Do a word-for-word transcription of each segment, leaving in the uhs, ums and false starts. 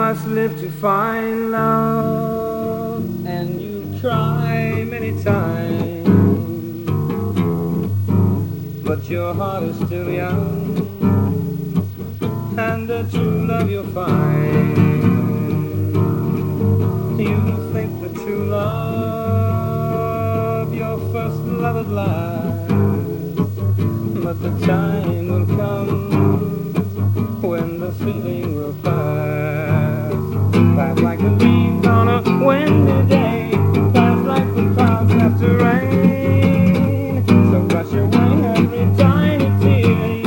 must live to find love, and you try many times, but your heart is still young, and the true love you'll find. You think the true love, your first love at last, but the time will come when the feeling will pass. Pass like the leaves on a windy day, pass like the clouds after rain. So brush away every tiny tear,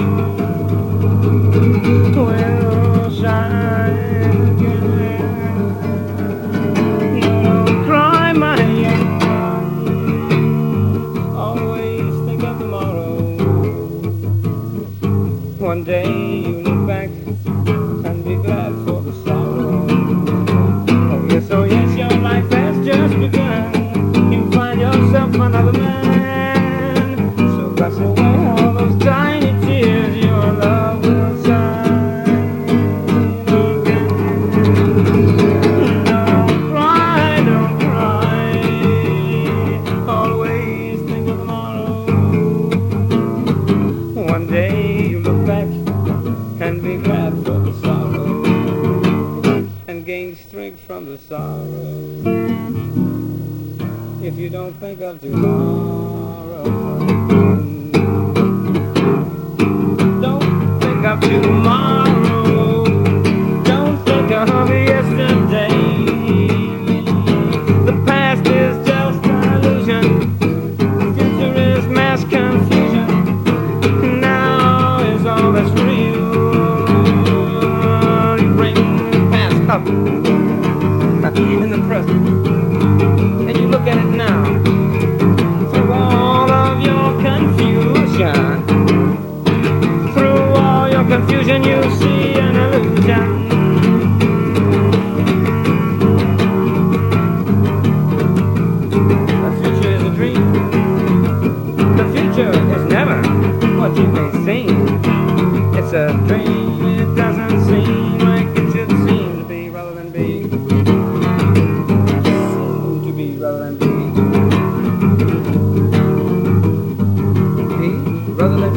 you will shine again. No, don't cry, my young one, always think of tomorrow. One day you look back and be glad for the sorrow. Oh yes, oh yes, your life has just begun. You find yourself another man. So brush away all those tiny tears, your love will shine again. Don't cry, don't cry, always think of tomorrow. One day you look back and be glad for the sorrow, and gain strength from the sorrow. If you don't think of tomorrow, don't think of tomorrow, don't think of yesterday. The past is just an illusion, the future is mass confusion. Now is all that's real. Up in the present, and you look at it now through all of your confusion. Through all your confusion, you see an illusion. The future is a dream. The future is never what you may seem. It's a dream. It doesn't seem like it should seem. Rather than be, seem to be rather than be, be rather than